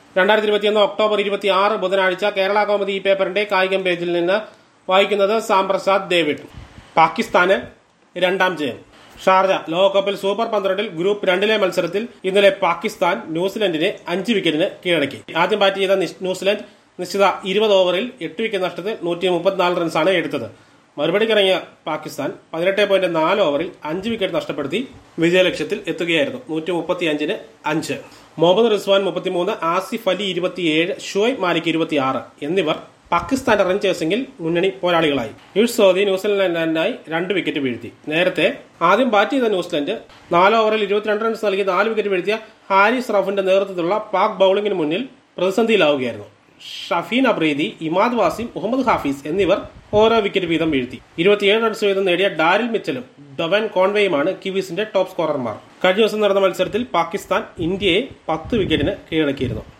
2021 October 26 ബുധനാഴ്ച കേരള കൗമുദി ഈ പേപ്പറിന്റെ കായികം പേജിൽ നിന്ന് വായിക്കുന്നത് സാംപ്രസാദ് ഡേവിഡ്. പാകിസ്ഥാന് രണ്ടാം ജയം. ഷാർജ. ലോകകപ്പിൽ സൂപ്പർ 12 ഗ്രൂപ്പ് 2 മത്സരത്തിൽ ഇന്നലെ പാകിസ്ഥാൻ ന്യൂസിലൻഡിനെ 5 വിക്കറ്റിന് കീഴടക്കി. ആദ്യം ബാറ്റ് ചെയ്ത ന്യൂസിലൻഡ് നിശ്ചിത 20 ഓവറിൽ 8 വിക്കറ്റ് നഷ്ടത്തിൽ 134 റൺസാണ് എടുത്തത്. മറുപടിക്കിറങ്ങിയ പാകിസ്ഥാൻ 18.4 ഓവറിൽ 5 വിക്കറ്റ് നഷ്ടപ്പെടുത്തി വിജയലക്ഷ്യത്തിൽ എത്തുകയായിരുന്നു. 135-5. മുഹമ്മദ് റിസ്വാൻ 33, ആസിഫ് അലി 27, ഷുഐബ് മാലിക് 26 എന്നിവർ പാകിസ്ഥാന്റെ റൺ ചേസിംഗിൽ മുന്നണി പോരാളികളായി. യുഷ് സോദി ന്യൂസിലൻഡിനായി 2 വിക്കറ്റ് വീഴ്ത്തി. നേരത്തെ ആദ്യം ബാറ്റ് ചെയ്ത ന്യൂസിലൻഡ് 4 ഓവറിൽ 22 റൺസ് നൽകി 4 വിക്കറ്റ് വീഴ്ത്തിയ ഹാരിസ് റൌഫിന്റെ നേതൃത്വത്തിലുള്ള പാക് ബൌളിംഗിന് മുന്നിൽ പ്രതിസന്ധിയിലാവുകയായിരുന്നു. ഷഫീൻ അബ്രീദി, ഇമാദ് വാസിം, മുഹമ്മദ് ഹാഫിസ് എന്നിവർ ഓരോ വിക്കറ്റ് വീതം വീഴ്ത്തി. 27 റൺസ് വീതം നേടിയ ഡാരിൽ മിച്ചലും ഡൊവൻ കോൺവേയുമാണ് കിവീസിന്റെ ടോപ്പ് സ്കോറർമാർ. കഴിഞ്ഞ ദിവസം നടന്ന മത്സരത്തിൽ പാകിസ്ഥാൻ ഇന്ത്യയെ 10 വിക്കറ്റിന് കീഴടക്കിയിരുന്നു.